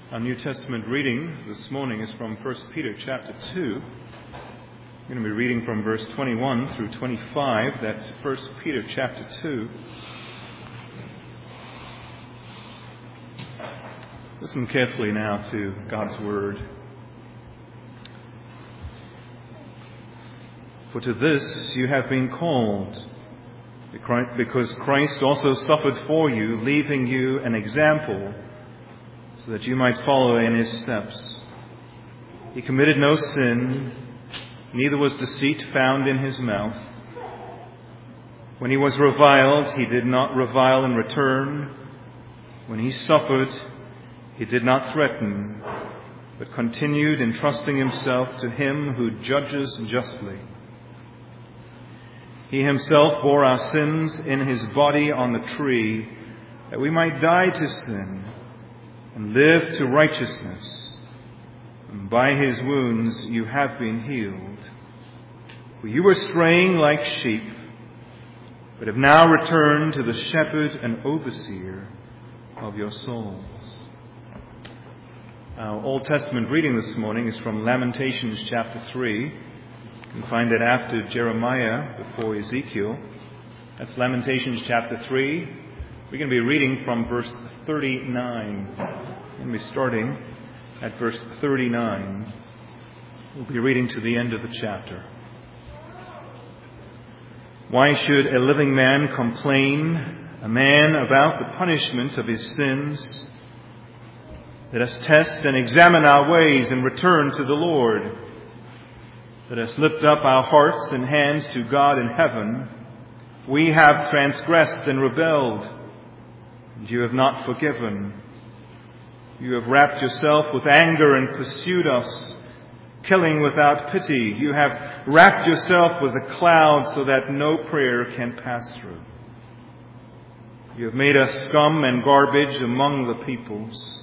Our New Testament reading this morning is from 1 Peter chapter 2. We're going to be reading from verse 21 through 25. That's 1 Peter chapter 2. Listen carefully now to God's word. For to this you have been called, because Christ also suffered for you, leaving you an example, so that you might follow in his steps. He committed no sin, neither was deceit found in his mouth. When he was reviled, he did not revile in return. When he suffered, he did not threaten, but continued entrusting himself to him who judges justly. He himself bore our sins in his body on the tree, that we might die to sin and live to righteousness. And by his wounds you have been healed. For you were straying like sheep, but have now returned to the shepherd and overseer of your souls. Our Old Testament reading this morning is from Lamentations chapter 3. You can find it after Jeremiah, before Ezekiel. That's Lamentations chapter 3. We're going to be reading from verse 39. We're going to be starting at verse 39. We'll be reading to the end of the chapter. Why should a living man complain, a man about the punishment of his sins? Let us test and examine our ways and return to the Lord. Let us lift up our hearts and hands to God in heaven. We have transgressed and rebelled, and you have not forgiven. You have wrapped yourself with anger and pursued us, killing without pity. You have wrapped yourself with a cloud so that no prayer can pass through. You have made us scum and garbage among the peoples.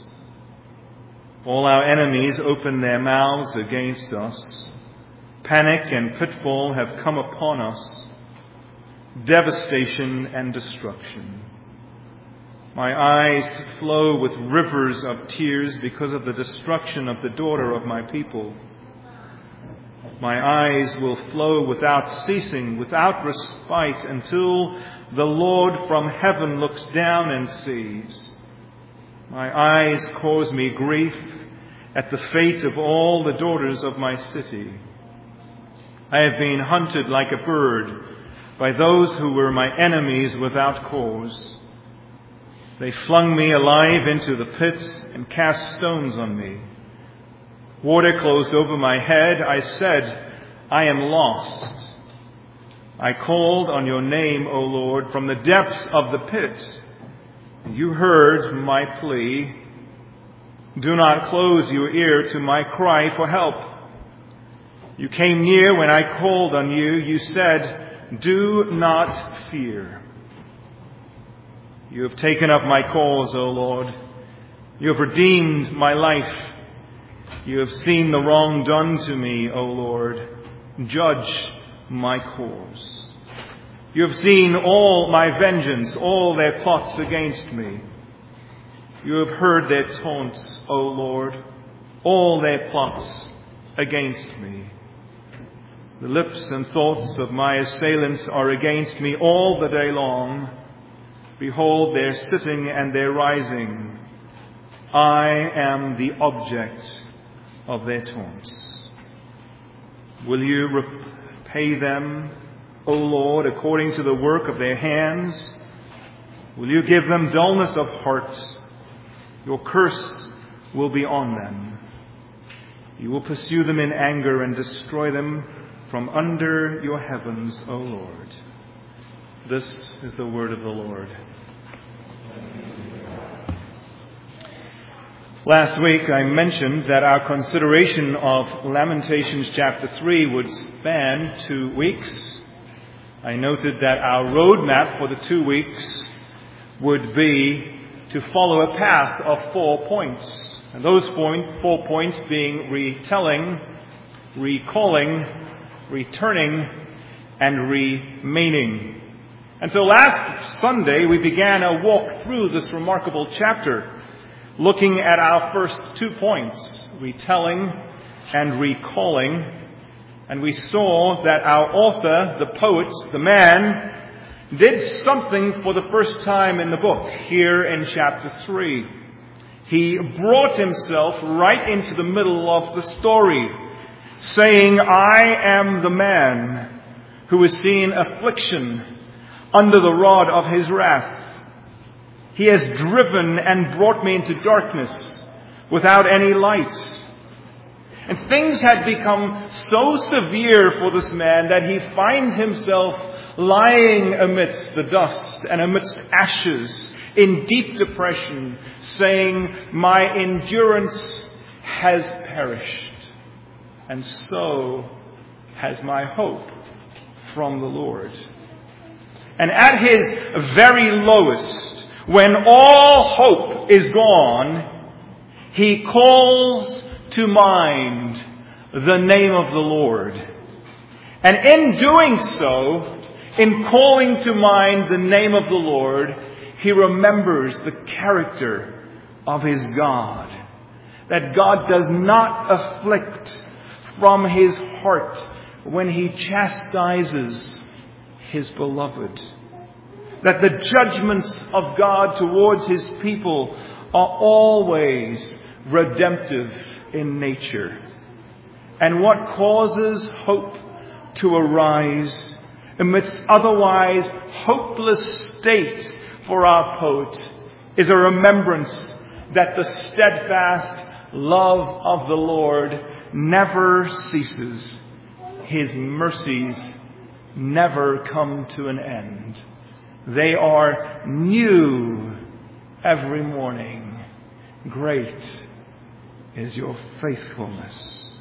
All our enemies open their mouths against us. Panic and pitfall have come upon us. Devastation and destruction. My eyes flow with rivers of tears because of the destruction of the daughter of my people. My eyes will flow without ceasing, without respite, until the Lord from heaven looks down and sees. My eyes cause me grief at the fate of all the daughters of my city. I have been hunted like a bird by those who were my enemies without cause. They flung me alive into the pit and cast stones on me. Water closed over my head. I said, I am lost. I called on your name, O Lord, from the depths of the pit. You heard my plea. Do not close your ear to my cry for help. You came near when I called on you. You said, do not fear. You have taken up my cause, O Lord. You have redeemed my life. You have seen the wrong done to me, O Lord. Judge my cause. You have seen all my vengeance, all their plots against me. You have heard their taunts, O Lord, all their plots against me. The lips and thoughts of my assailants are against me all the day long. Behold their sitting and their rising. I am the object of their taunts. Will you repay them, O Lord, according to the work of their hands? Will you give them dullness of heart? Your curse will be on them. You will pursue them in anger and destroy them from under your heavens, O Lord. This is the word of the Lord. Last week I mentioned that our consideration of Lamentations chapter 3 would span 2 weeks. I noted that our roadmap for the 2 weeks would be to follow a path of 4 points. And those 4 points being retelling, recalling, returning, and remaining. And so last Sunday we began a walk through this remarkable chapter. looking at our first 2 points, retelling and recalling. And we saw that our author, the poet, the man, did something for the first time in the book here in chapter 3. He brought himself right into the middle of the story, saying, I am the man who has seen affliction under the rod of his wrath. He has driven and brought me into darkness without any light. And things had become so severe for this man that he finds himself lying amidst the dust and amidst ashes in deep depression, saying, my endurance has perished, and so has my hope from the Lord. And at his very lowest, when all hope is gone, he calls to mind the name of the Lord. And in doing so, in calling to mind the name of the Lord, he remembers the character of his God. That God does not afflict from his heart when he chastises his beloved. That the judgments of God towards his people are always redemptive in nature. And what causes hope to arise amidst otherwise hopeless state for our poet is a remembrance that the steadfast love of the Lord never ceases. His mercies never come to an end. They are new every morning. Great is your faithfulness.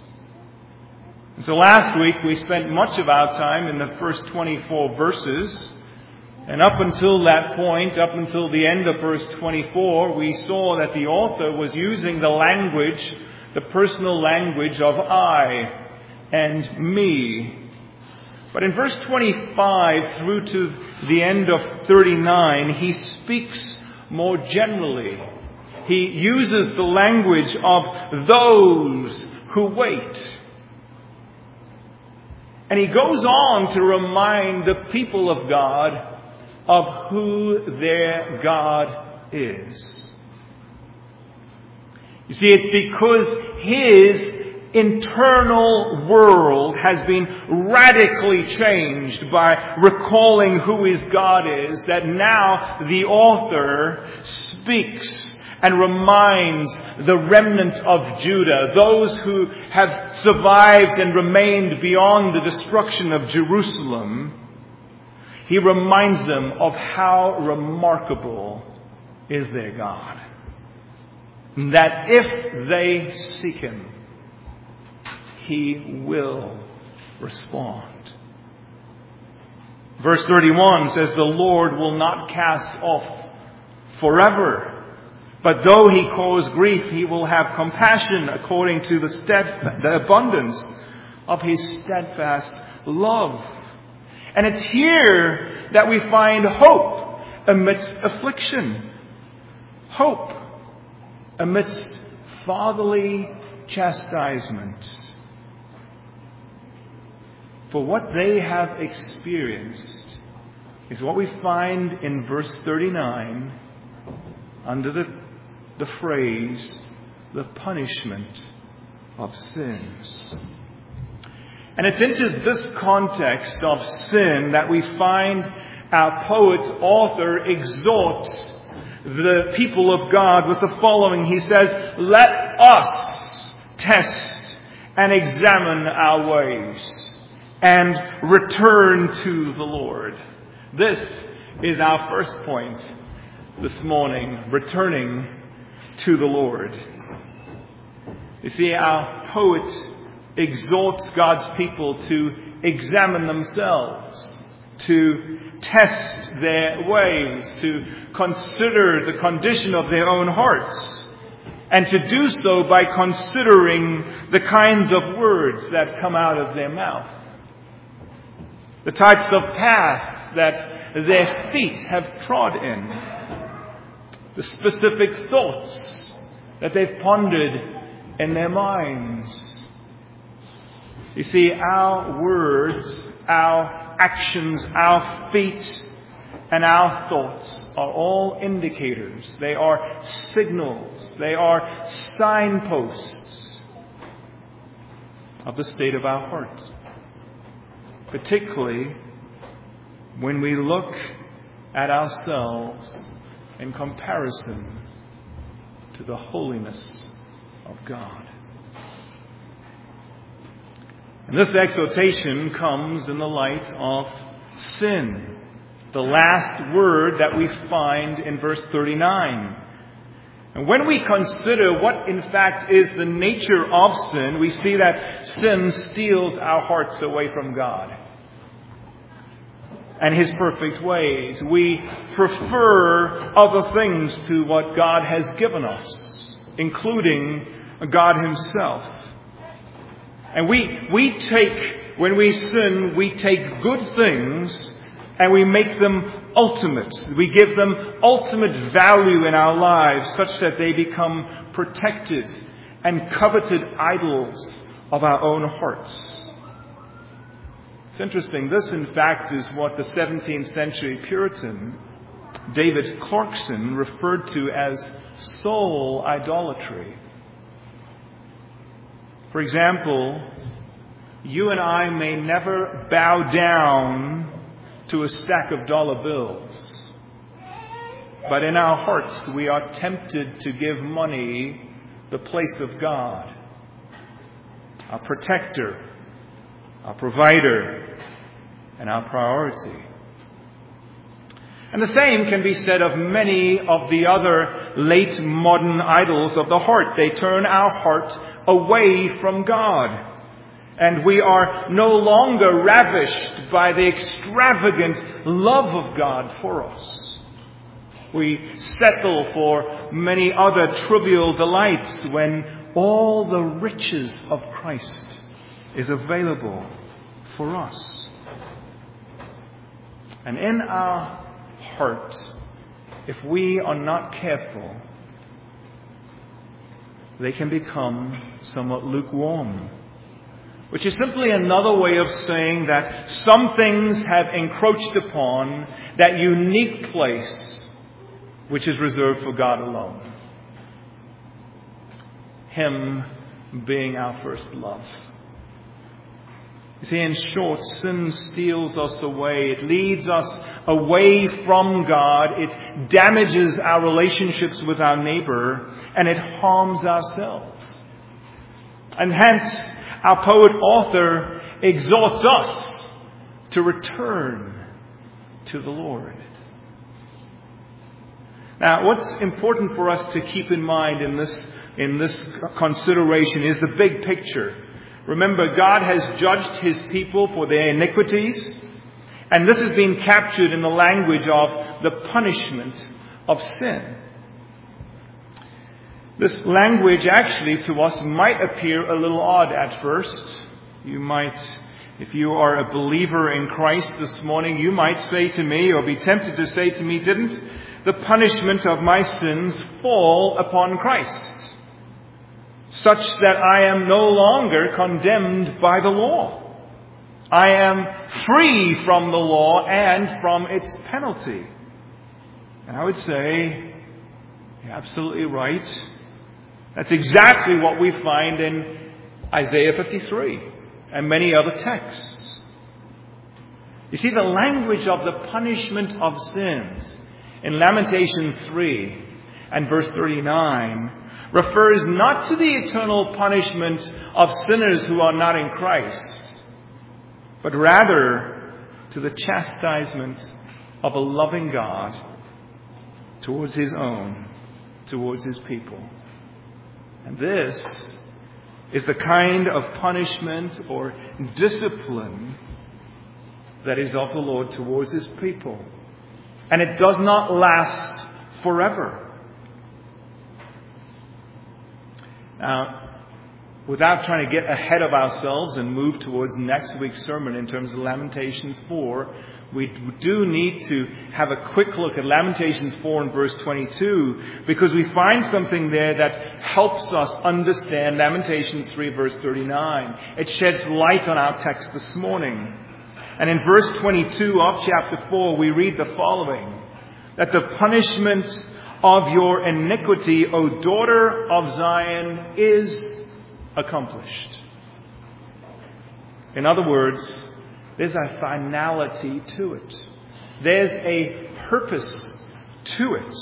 And so last week we spent much of our time in the first 24 verses. And up until that point, up until the end of verse 24, we saw that the author was using the language, the personal language of I and me. But in verse 25 through to the end of 39, he speaks more generally. He uses the language of those who wait. And he goes on to remind the people of God of who their God is. You see, it's because his internal world has been radically changed by recalling who his God is, that now the author speaks and reminds the remnant of Judah, those who have survived and remained beyond the destruction of Jerusalem. He reminds them of how remarkable is their God. That if they seek him, he will respond. Verse 31 says, the Lord will not cast off forever. But though he cause grief, he will have compassion according to the abundance of his steadfast love. And it's here that we find hope amidst affliction. Hope amidst fatherly chastisement. For what they have experienced is what we find in verse 39 under the phrase, the punishment of sins. And it's into this context of sin that we find our poet's author exhorts the people of God with the following. He says, let us test and examine our ways and return to the Lord. This is our first point this morning, returning to the Lord. You see, our poet exhorts God's people to examine themselves, to test their ways, to consider the condition of their own hearts, and to do so by considering the kinds of words that come out of their mouth, the types of paths that their feet have trod in, the specific thoughts that they've pondered in their minds. You see, our words, our actions, our feet, and our thoughts are all indicators. They are signals. They are signposts of the state of our heart. Particularly when we look at ourselves in comparison to the holiness of God. And this exhortation comes in the light of sin, the last word that we find in verse 39. And when we consider what in fact is the nature of sin, we see that sin steals our hearts away from God and His perfect ways. We prefer other things to what God has given us, including God Himself. And when we sin, we take good things and we make them ultimate. We give them ultimate value in our lives such that they become protected and coveted idols of our own hearts. It's interesting. This, in fact, is what the 17th century Puritan David Clarkson referred to as soul idolatry. For example, you and I may never bow down to a stack of dollar bills, but in our hearts we are tempted to give money the place of God, our protector, our provider, and our priority. And the same can be said of many of the other late modern idols of the heart. They turn our heart away from God. And we are no longer ravished by the extravagant love of God for us. We settle for many other trivial delights when all the riches of Christ is available for us. And in our heart, if we are not careful, they can become somewhat lukewarm, which is simply another way of saying that some things have encroached upon that unique place which is reserved for God alone. Him being our first love. You see, in short, sin steals us away. It leads us away from God. It damages our relationships with our neighbor, and it harms ourselves. And hence, our poet-author exhorts us to return to the Lord. Now, what's important for us to keep in mind in this consideration is the big picture. Remember, God has judged His people for their iniquities, and this has been captured in the language of the punishment of sin. This language actually to us might appear a little odd at first. You might, if you are a believer in Christ this morning, you might say to me, or be tempted to say to me, didn't the punishment of my sins fall upon Christ, such that I am no longer condemned by the law? I am free from the law and from its penalty. And I would say, you're absolutely right. That's exactly what we find in Isaiah 53 and many other texts. You see, the language of the punishment of sins in Lamentations 3 and verse 39 refers not to the eternal punishment of sinners who are not in Christ, but rather to the chastisement of a loving God towards His own, towards His people. And this is the kind of punishment or discipline that is of the Lord towards His people. And it does not last forever. Now, without trying to get ahead of ourselves and move towards next week's sermon in terms of Lamentations 4, we do need to have a quick look at Lamentations 4 and verse 22, because we find something there that helps us understand Lamentations 3 verse 39. It sheds light on our text this morning. And in verse 22 of chapter 4, we read the following, that the punishment of your iniquity, O daughter of Zion, is accomplished. In other words, there's a finality to it. There's a purpose to it.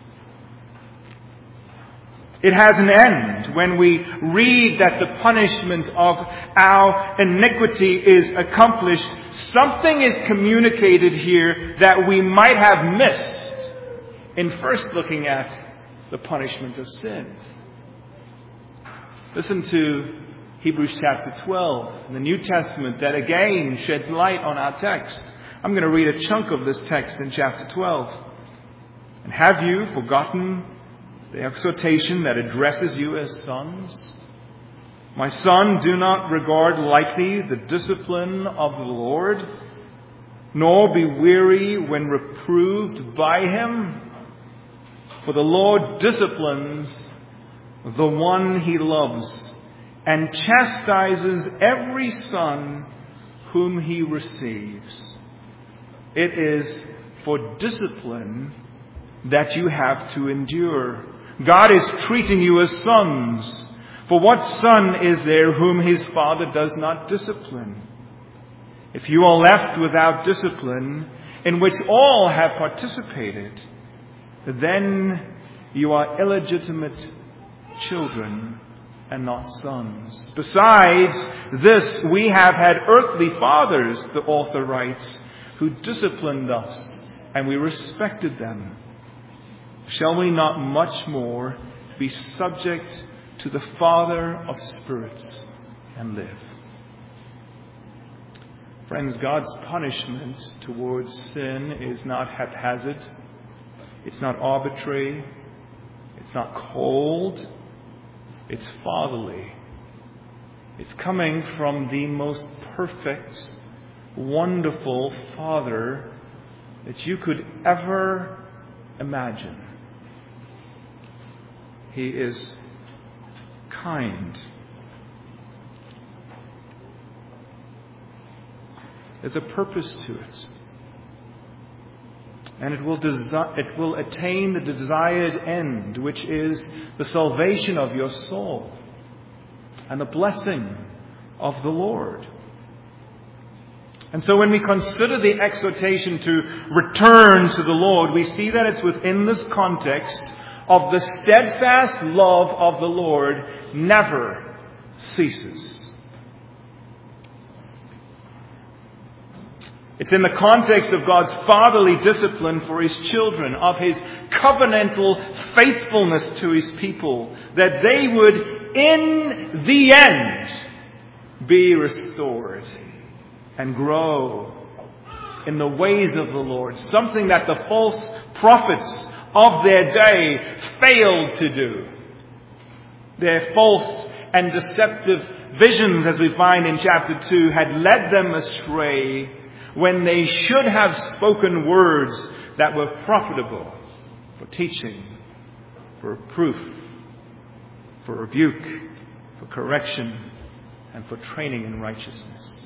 It has an end. When we read that the punishment of our iniquity is accomplished, something is communicated here that we might have missed in first looking at the punishment of sin. Listen to Hebrews chapter 12 in the New Testament that again sheds light on our text. I'm going to read a chunk of this text in chapter 12. And have you forgotten the exhortation that addresses you as sons? My son, do not regard lightly the discipline of the Lord, nor be weary when reproved by him. For the Lord disciplines the one he loves, and chastises every son whom he receives. It is for discipline that you have to endure. God is treating you as sons. For what son is there whom his father does not discipline? If you are left without discipline, in which all have participated, then you are illegitimate children and not sons. Besides this, we have had earthly fathers, the author writes, who disciplined us, and we respected them. Shall we not much more be subject to the Father of spirits and live? Friends, God's punishment towards sin is not haphazard. It's not arbitrary. It's not cold. It's fatherly. It's coming from the most perfect, wonderful Father that you could ever imagine. He is kind. There's a purpose to it. And it will attain the desired end, which is the salvation of your soul and the blessing of the Lord. And so when we consider the exhortation to return to the Lord, we see that it's within this context of the steadfast love of the Lord never ceases. It's in the context of God's fatherly discipline for his children, of his covenantal faithfulness to his people, that they would, in the end, be restored and grow in the ways of the Lord. Something that the false prophets of their day failed to do. Their false and deceptive visions, as we find in chapter 2, had led them astray when they should have spoken words that were profitable for teaching, for reproof, for rebuke, for correction, and for training in righteousness.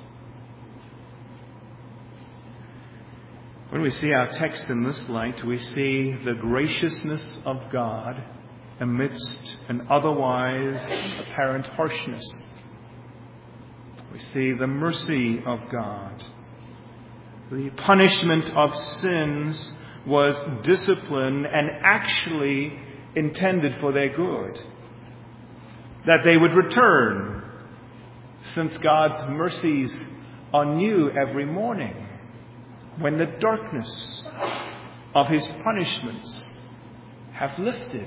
When we see our text in this light, we see the graciousness of God amidst an otherwise apparent harshness. We see the mercy of God. The punishment of sins was discipline and actually intended for their good. That they would return, since God's mercies are new every morning, when the darkness of his punishments have lifted.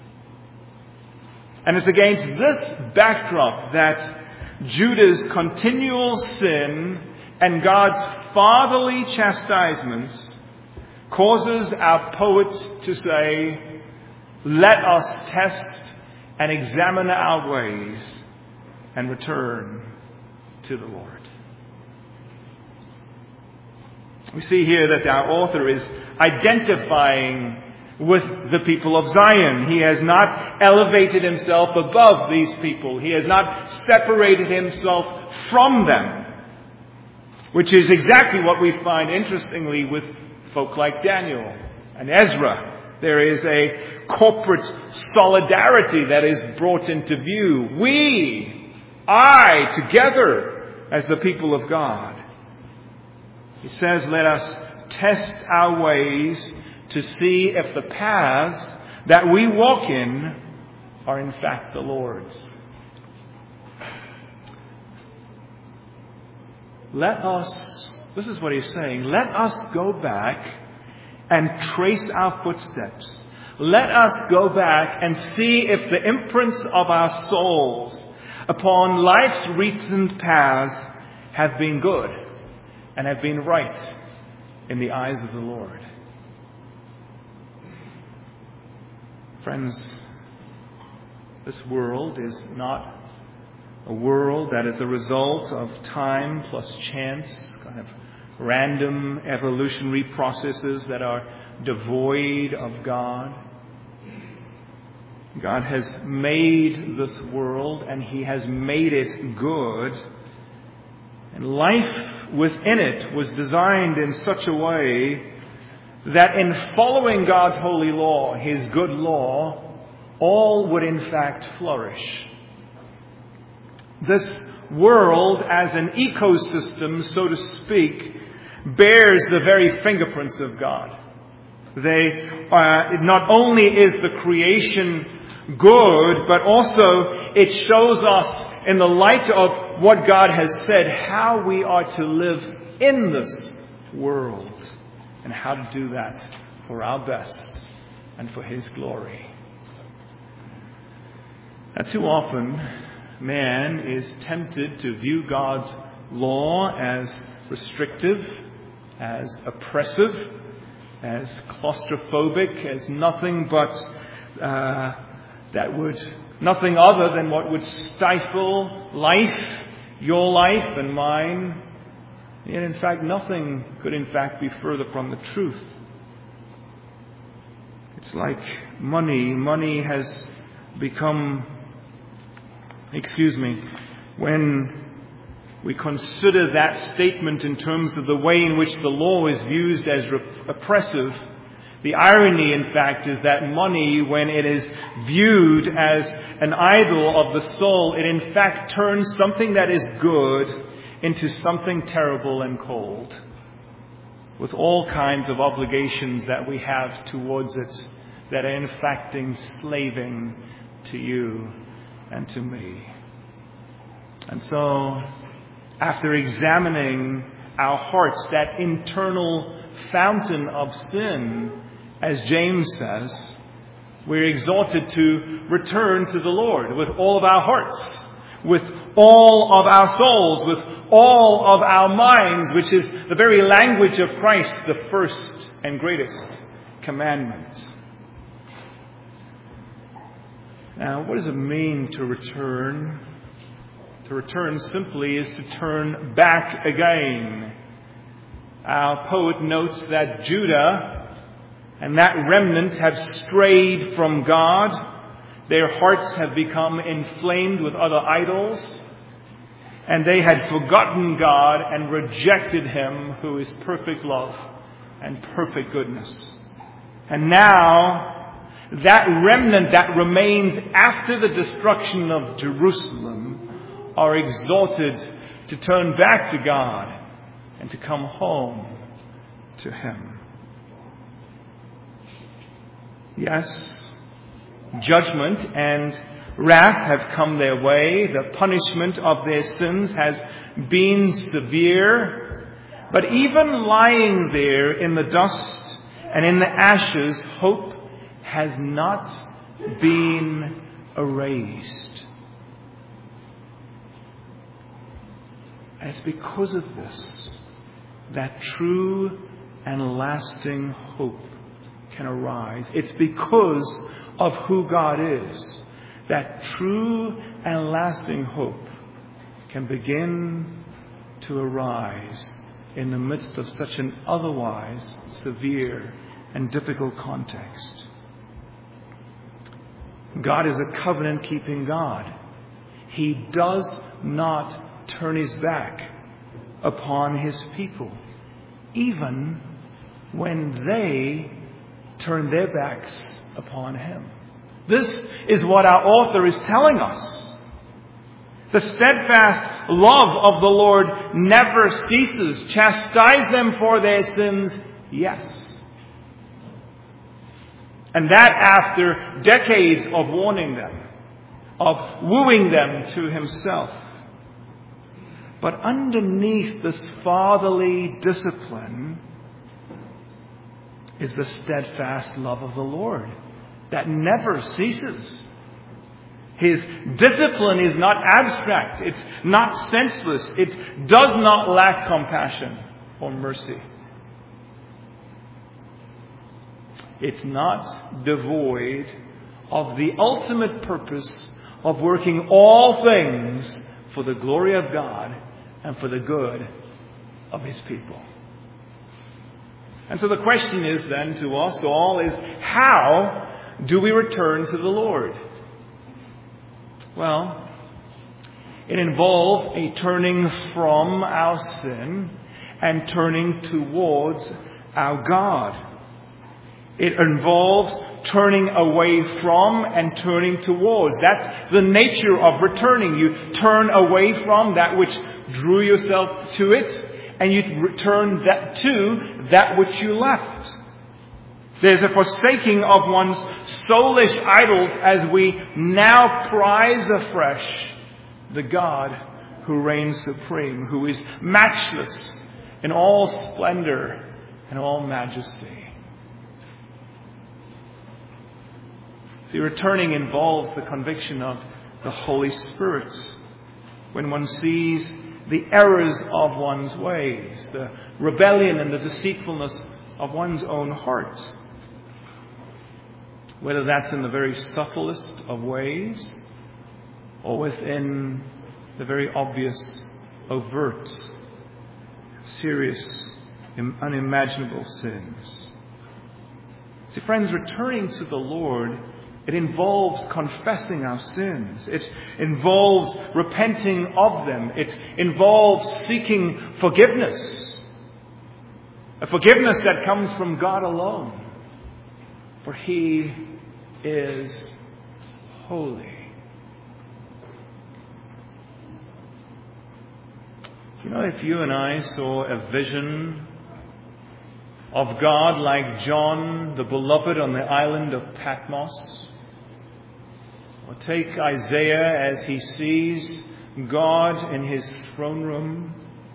And it's against this backdrop that Judah's continual sin and God's fatherly chastisements causes our poets to say, let us test and examine our ways and return to the Lord. We see here that our author is identifying with the people of Zion. He has not elevated himself above these people. He has not separated himself from them, which is exactly what we find, interestingly, with folk like Daniel and Ezra. There is a corporate solidarity that is brought into view. Together as the people of God. He says, let us test our ways to see if the paths that we walk in are in fact the Lord's. This is what he's saying, let us go back and trace our footsteps. Let us go back and see if the imprints of our souls upon life's recent paths have been good and have been right in the eyes of the Lord. Friends, this world is not a world that is the result of time plus chance, kind of random evolutionary processes that are devoid of God. God has made this world and He has made it good. And life within it was designed in such a way that in following God's holy law, His good law, all would in fact flourish. This world as an ecosystem, so to speak, bears the very fingerprints of God. Not only is the creation good, but also it shows us in the light of what God has said how we are to live in this world and how to do that for our best and for His glory. Now, too often, man is tempted to view God's law as restrictive, as oppressive, as claustrophobic, as nothing but nothing other than what would stifle life, your life and mine. And in fact, nothing could in fact be further from the truth. It's like money. Money has become, when we consider that statement in terms of the way in which the law is used as oppressive, the irony, in fact, is that money, when it is viewed as an idol of the soul, it in fact turns something that is good into something terrible and cold, with all kinds of obligations that we have towards it that are in fact enslaving to you and to me. And so, after examining our hearts, that internal fountain of sin, as James says, we're exhorted to return to the Lord with all of our hearts, with all of our souls, with all of our minds, which is the very language of Christ, the first and greatest commandment. Now, what does it mean to return? To return simply is to turn back again. Our poet notes that Judah and that remnant have strayed from God. Their hearts have become inflamed with other idols. And they had forgotten God and rejected Him who is perfect love and perfect goodness. And now, that remnant that remains after the destruction of Jerusalem are exhorted to turn back to God and to come home to Him. Yes, judgment and wrath have come their way. The punishment of their sins has been severe. But even lying there in the dust and in the ashes, hope has not been erased. And it's because of this that true and lasting hope can arise. It's because of who God is that true and lasting hope can begin to arise in the midst of such an otherwise severe and difficult context. God is a covenant-keeping God. He does not turn his back upon his people, even when they turn their backs upon him. This is what our author is telling us. The steadfast love of the Lord never ceases. Chastise them for their sins, yes. And that after decades of warning them, of wooing them to himself. But underneath this fatherly discipline is the steadfast love of the Lord that never ceases. His discipline is not abstract. It's not senseless. It does not lack compassion or mercy. It's not devoid of the ultimate purpose of working all things for the glory of God and for the good of his people. And so the question is then to us all is, how do we return to the Lord? Well, it involves a turning from our sin and turning towards our God. It involves turning away from and turning towards. That's the nature of returning. You turn away from that which drew yourself to it, and you return that to that which you left. There's a forsaking of one's soulish idols as we now prize afresh the God who reigns supreme, who is matchless in all splendor and all majesty. See, returning involves the conviction of the Holy Spirit when one sees the errors of one's ways, the rebellion and the deceitfulness of one's own heart. Whether that's in the very subtlest of ways or within the very obvious, overt, serious, unimaginable sins. See, friends, returning to the Lord, it involves confessing our sins. It involves repenting of them. It involves seeking forgiveness. A forgiveness that comes from God alone. For He is holy. You know, if you and I saw a vision of God like John, the beloved, on the island of Patmos, or take Isaiah as he sees God in his throne room,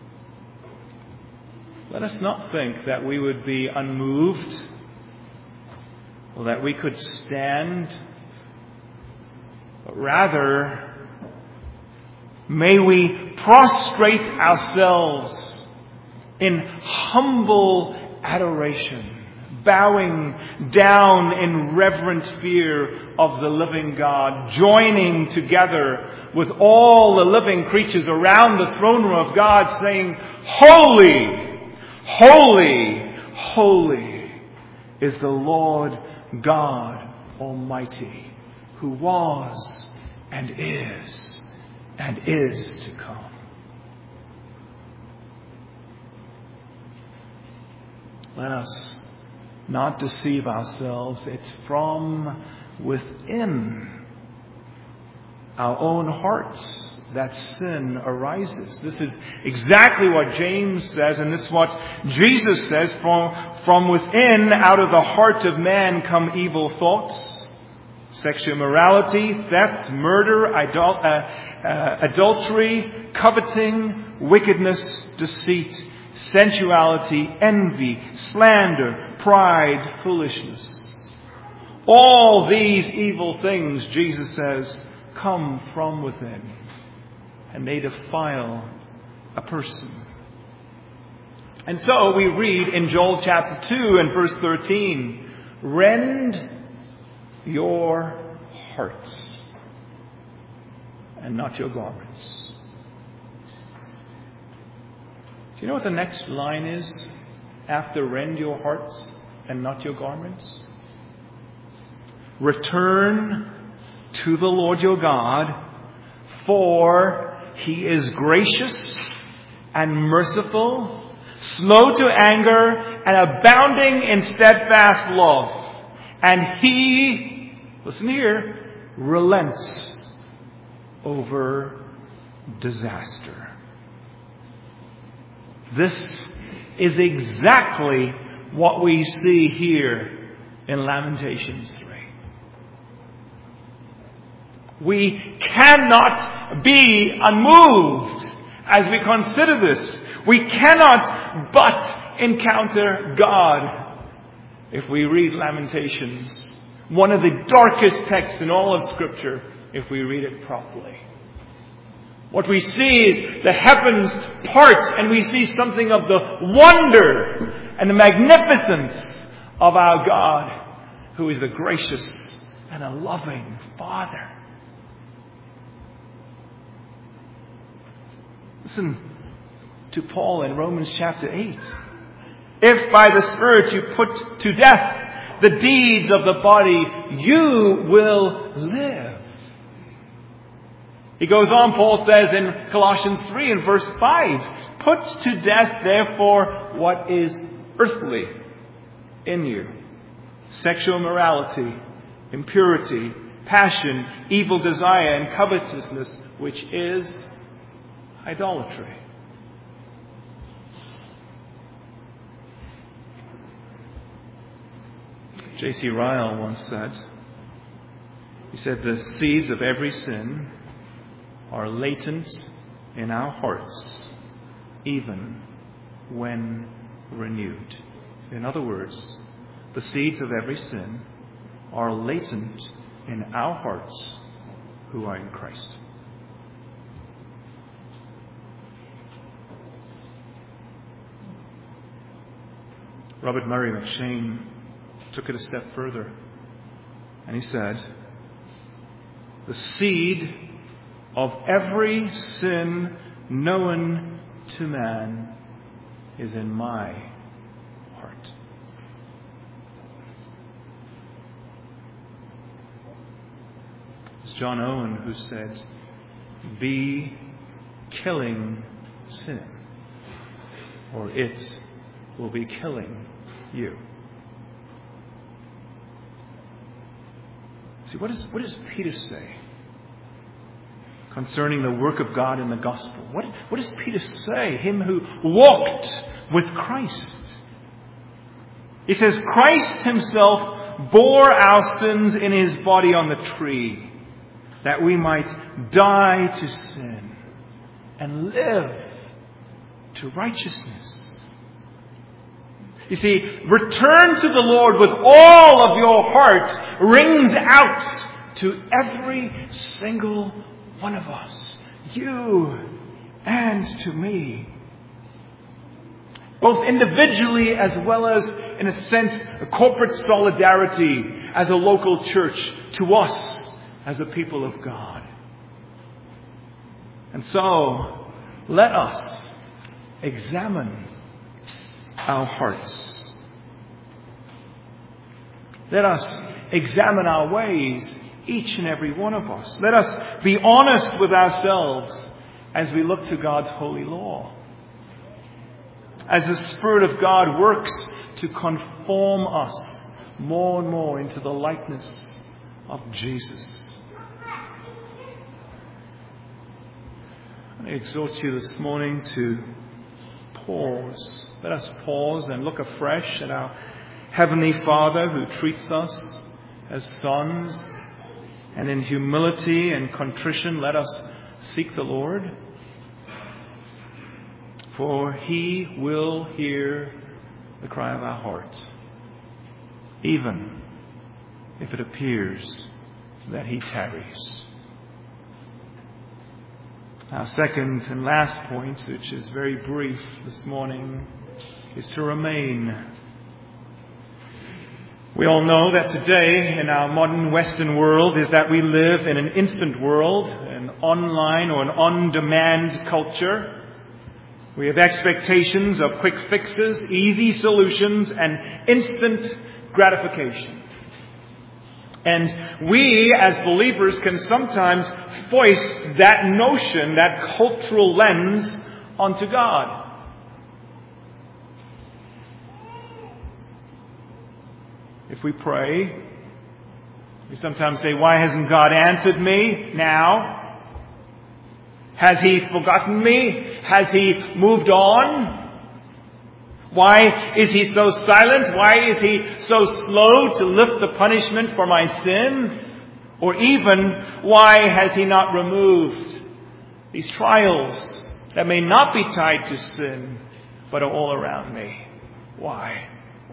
let us not think that we would be unmoved or that we could stand, but rather may we prostrate ourselves in humble adoration, bowing down in reverent fear of the living God, joining together with all the living creatures around the throne room of God, saying, "Holy, holy, holy is the Lord God Almighty, who was and is to come." Let us not deceive ourselves. It's from within our own hearts that sin arises. This is exactly what James says, and this is what Jesus says. From within, out of the heart of man, come evil thoughts, sexual immorality, theft, murder, adultery, coveting, wickedness, deceit, sensuality, envy, slander, pride, foolishness. All these evil things, Jesus says, come from within, and they defile a person. And so we read in Joel chapter 2 and verse 13, "Rend your hearts and not your garments." you know what the next line is after rend your hearts and not your garments? Return to the Lord your God, for He is gracious and merciful, slow to anger, and abounding in steadfast love. And He, listen here, relents over disaster. This is exactly what we see here in Lamentations 3. We cannot be unmoved as we consider this. We cannot but encounter God if we read Lamentations, one of the darkest texts in all of Scripture, if we read it properly. What we see is the heavens part, and we see something of the wonder and the magnificence of our God, who is a gracious and a loving Father. Listen to Paul in Romans chapter 8. If by the Spirit you put to death the deeds of the body, you will live. He goes on, Paul says in Colossians 3 and verse 5, put to death, therefore, what is earthly in you. Sexual immorality, impurity, passion, evil desire, and covetousness, which is idolatry. J.C. Ryle once said, he said, the seeds of every sin are latent in our hearts, even when renewed. In other words, the seeds of every sin are latent in our hearts who are in Christ. Robert Murray McCheyne took it a step further, and he said, the seed of every sin known to man is in my heart. It's John Owen who said, be killing sin, or it will be killing you. See, what does Peter say concerning the work of God in the gospel? What does Peter say? Him who walked with Christ. He says, Christ himself bore our sins in his body on the tree, that we might die to sin and live to righteousness. You see, return to the Lord with all of your heart rings out to every single one of us, you and to me, both individually as well as, in a sense, a corporate solidarity as a local church to us as a people of God. And so, let us examine our hearts. Let us examine our ways, each and every one of us. Let us be honest with ourselves as we look to God's holy law. As the Spirit of God works to conform us more and more into the likeness of Jesus. I exhort you this morning to pause. Let us pause and look afresh at our Heavenly Father who treats us as sons. And in humility and contrition, let us seek the Lord. For He will hear the cry of our hearts, even if it appears that He tarries. Our second and last point, which is very brief this morning, is to remain. We all know that today in our modern Western world is that we live in an instant world, an online or an on-demand culture. We have expectations of quick fixes, easy solutions, and instant gratification. And we, as believers, can sometimes foist that notion, that cultural lens, onto God. If we pray, we sometimes say, why hasn't God answered me now? Has He forgotten me? Has He moved on? Why is He so silent? Why is He so slow to lift the punishment for my sins? Or even, why has He not removed these trials that may not be tied to sin, but are all around me? Why?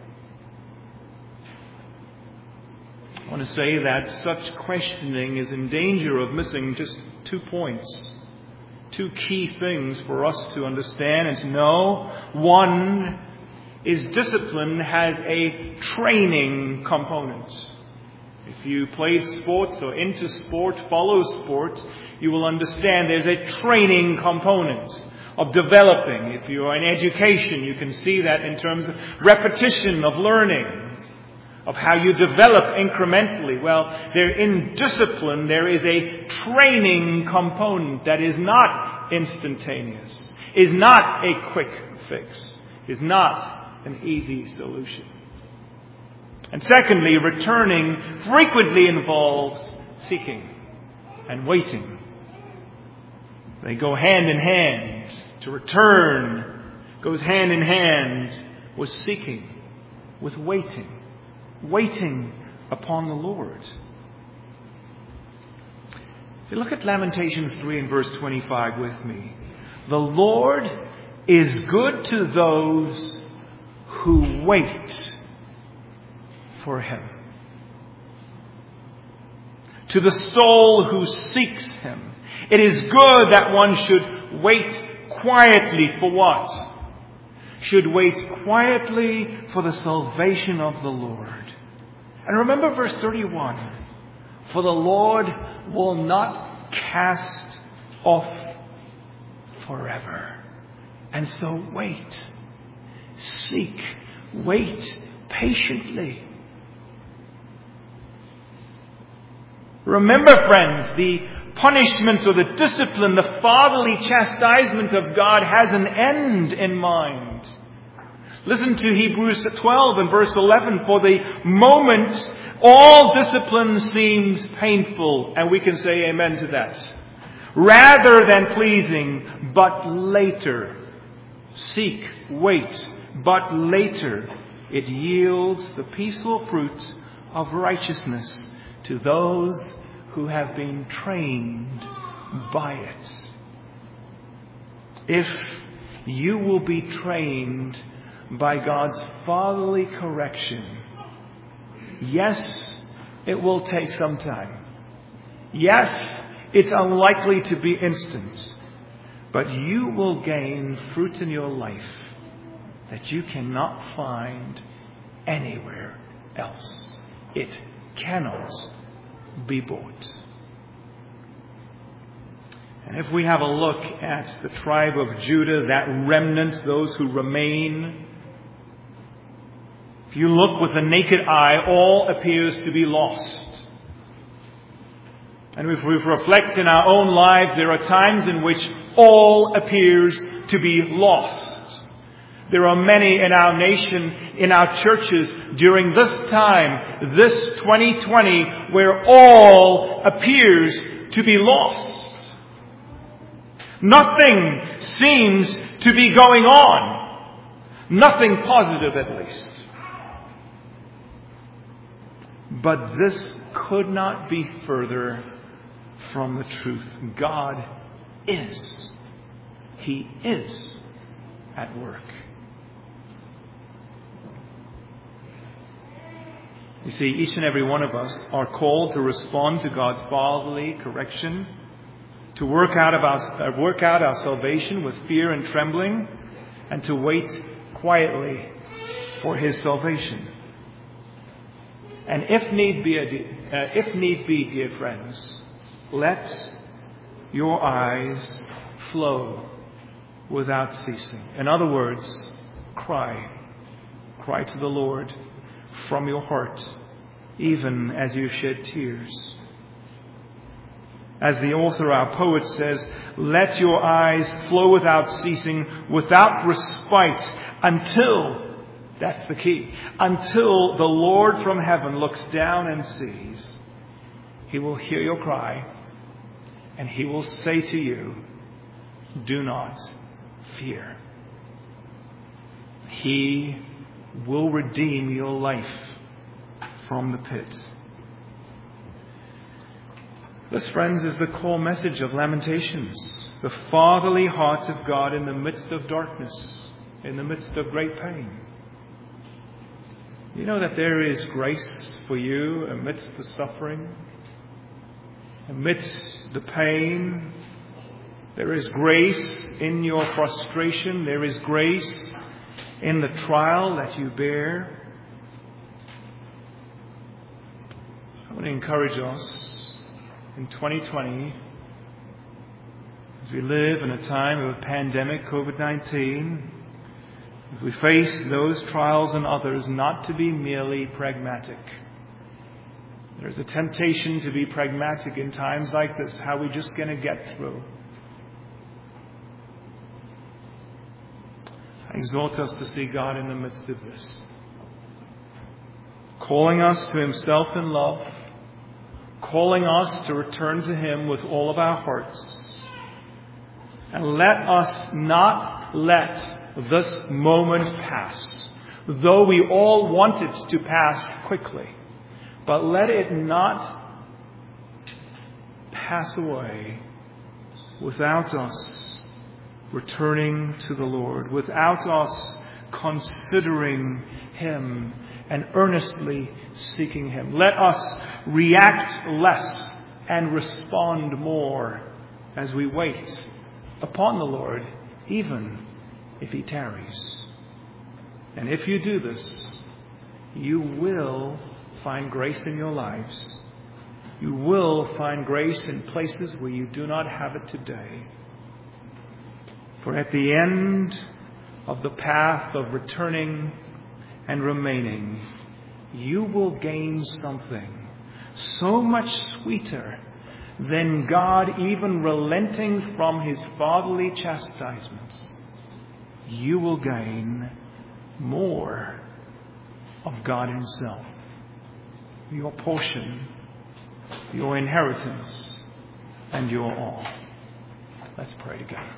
I want to say that such questioning is in danger of missing just 2 points. 2 key things for us to understand and to know. One is discipline has a training component. If you played sports or into sport, follow sport, you will understand there's a training component of developing. If you are in education, you can see that in terms of repetition of learning, of how you develop incrementally. Well, in discipline, there is a training component that is not instantaneous, is not a quick fix, is not an easy solution. And secondly, returning frequently involves seeking and waiting. They go hand in hand. To return goes hand in hand with seeking, with waiting. Waiting upon the Lord. If you look at Lamentations 3 and verse 25 with me. The Lord is good to those who wait for Him. To the soul who seeks Him. It is good that one should wait quietly for what? Should wait quietly for the salvation of the Lord. And remember verse 31. For the Lord will not cast off forever. And so wait. Seek. Wait patiently. Remember, friends, the punishment or the discipline, the fatherly chastisement of God has an end in mind. Listen to Hebrews 12 and verse 11. For the moment, all discipline seems painful. And we can say amen to that. Rather than pleasing, but later. Seek, wait, but later it yields the peaceful fruit of righteousness to those who have been trained by it. If you will be trained by God's fatherly correction, yes, it will take some time. Yes, it's unlikely to be instant. But you will gain fruit in your life that you cannot find anywhere else. It cannot be bought. And if we have a look at the tribe of Judah, that remnant, those who remain, if you look with the naked eye, all appears to be lost. And if we reflect in our own lives, there are times in which all appears to be lost. There are many in our nation, in our churches, during this time, this 2020, where all appears to be lost. Nothing seems to be going on. Nothing positive, at least. But this could not be further from the truth. God is. He is at work. You see, each and every one of us are called to respond to God's fatherly correction, to work out our salvation with fear and trembling, and to wait quietly for His salvation. And if need be, dear friends, let your eyes flow without ceasing. In other words, cry. Cry to the Lord from your heart, even as you shed tears. As the author, our poet, says, let your eyes flow without ceasing, without respite, until, that's the key, until the Lord from heaven looks down and sees. He will hear your cry, and He will say to you, do not fear. He will redeem your life from the pit. This, friends, is the core message of Lamentations. The fatherly heart of God in the midst of darkness, in the midst of great pain. You know that there is grace for you amidst the suffering, amidst the pain. There is grace in your frustration. There is grace in the trial that you bear. I want to encourage us in 2020, as we live in a time of a pandemic, COVID-19, as we face those trials and others, not to be merely pragmatic. There's a temptation to be pragmatic in times like this. How are we just going to get through? I exhort us to see God in the midst of this, calling us to Himself in love, calling us to return to Him with all of our hearts. And let us not let this moment pass, though we all want it to pass quickly. But let it not pass away without us returning to the Lord, without us considering Him and earnestly seeking Him. Let us react less and respond more as we wait upon the Lord, even if He tarries. And if you do this, you will find grace in your lives. You will find grace in places where you do not have it today. For at the end of the path of returning and remaining, you will gain something so much sweeter than God even relenting from His fatherly chastisements. You will gain more of God Himself, your portion, your inheritance, and your all. Let's pray together.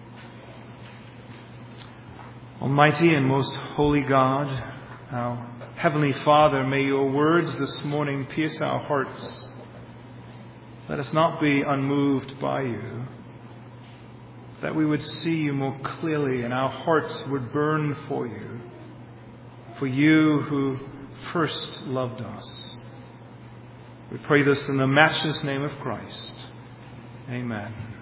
Almighty and most holy God, our Heavenly Father, may your words this morning pierce our hearts. Let us not be unmoved by you, that we would see you more clearly and our hearts would burn for you who first loved us. We pray this in the matchless name of Christ. Amen.